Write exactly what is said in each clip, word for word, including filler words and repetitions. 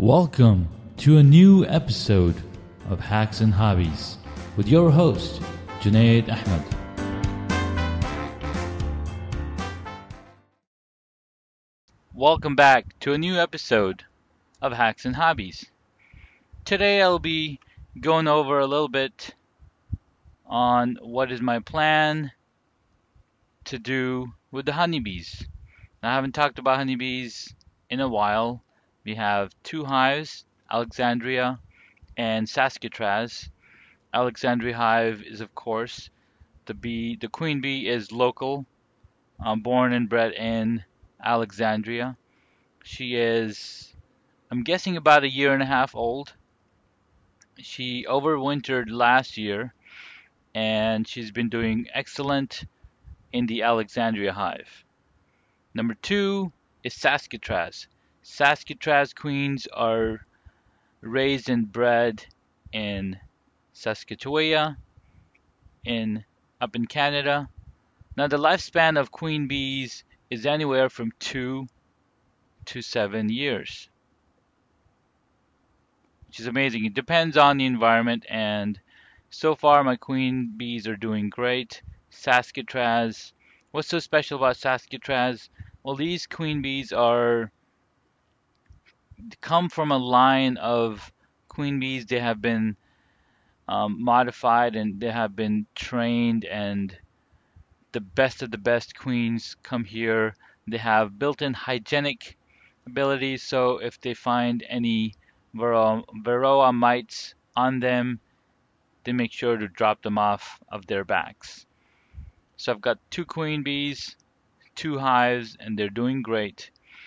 Welcome to a new episode of Hacks and Hobbies with your host, Junaid Ahmed. Welcome back to a new episode of Hacks and Hobbies. Today I'll be going over a little bit on what is my plan to do with the honeybees. Now, I haven't talked about honeybees in a while. We have two hives, Alexandria and Saskatraz. Alexandria hive is, of course, the bee. The queen bee is local, um, born and bred in Alexandria. She is, I'm guessing, about a year and a half old. She overwintered last year, and she's been doing excellent in the Alexandria hive. Number two is Saskatraz. Saskatraz queens are raised and bred in Saskatchewan, in up in Canada. Now the lifespan of queen bees is anywhere from two to seven years, which is amazing. It depends on the environment, and so far my queen bees are doing great. Saskatraz, what's so special about Saskatraz? Well, these queen bees are come from a line of queen bees. They have been um, modified and they have been trained, and the best of the best queens come here. They have built-in hygienic abilities, so if they find any varroa, varroa mites on them, they make sure to drop them off of their backs. So I've got two queen bees, two hives, and they're doing great.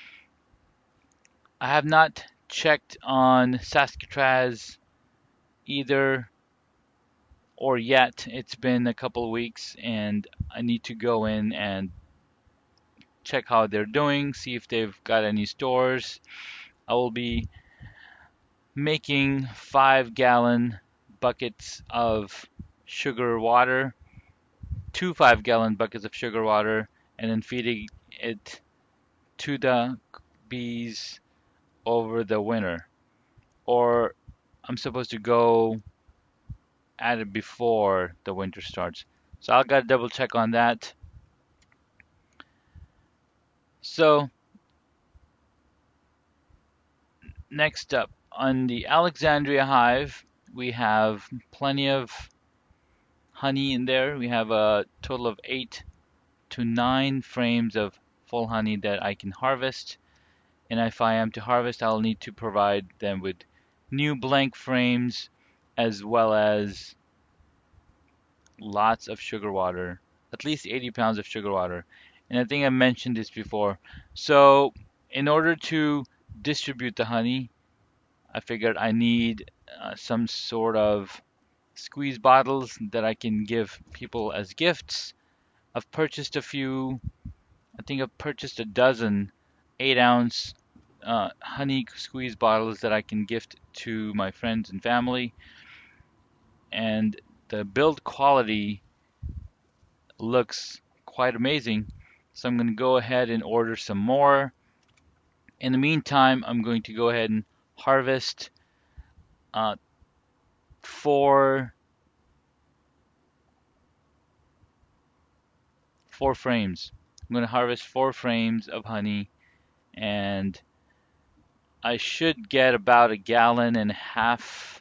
I have not checked on Saskatraz either or yet. It's been a couple of weeks and I need to go in and check how they're doing, see if they've got any stores. I will be making five gallon buckets of sugar water, two five gallon buckets of sugar water, and then feeding it to the bees over the winter. Or I'm supposed to go at it before the winter starts. So I'll gotta double check on that. So next up, on the Alexandria hive, we have plenty of honey in there. We have a total of eight to nine frames of full honey that I can harvest. And if I am to harvest, I'll need to provide them with new blank frames as well as lots of sugar water, at least eighty pounds of sugar water. And I think I mentioned this before. So in order to distribute the honey, I figured I need uh, some sort of squeeze bottles that I can give people as gifts. I've purchased a few, I think I've purchased a dozen eight ounce uh, honey squeeze bottles that I can gift to my friends and family. And the build quality looks quite amazing. So I'm going to go ahead and order some more. In the meantime, I'm going to go ahead and harvest uh, four four frames. I'm going to harvest four frames of honey, and I should get about a gallon and a half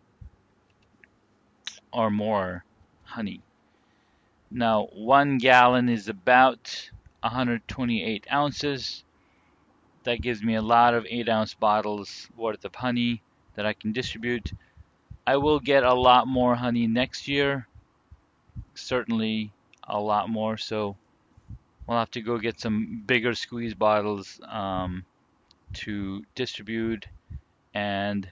or more honey. Now, one gallon is about one hundred twenty-eight ounces. That gives me a lot of eight ounce bottles worth of honey that I can distribute. I will get a lot more honey next year, certainly a lot more, so we'll have to go get some bigger squeeze bottles um, to distribute and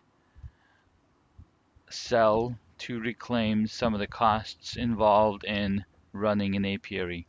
sell to reclaim some of the costs involved in running an apiary.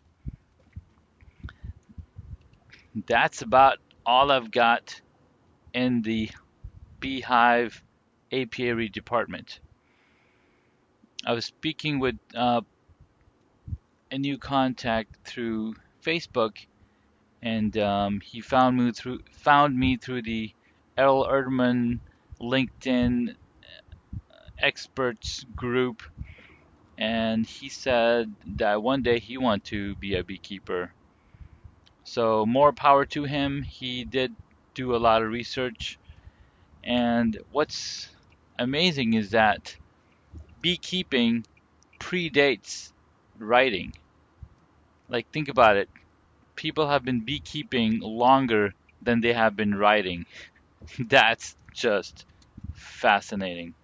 That's about all I've got in the beehive apiary department. I was speaking with uh, a new contact through Facebook, and um, he found me through found me through the Errol Erdman LinkedIn experts group, and he said that one day he wanted to be a beekeeper. So more power to him. He did do a lot of research, and what's amazing is that beekeeping predates writing. Like, think about it. People have been beekeeping longer than they have been writing. That's just fascinating.